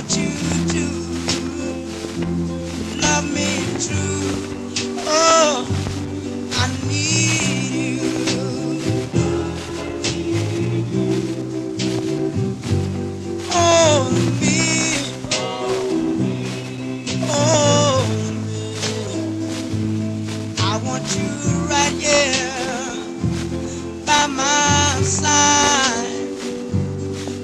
want you to love me true. Oh, I need you. Oh, me. Oh, me. I want you.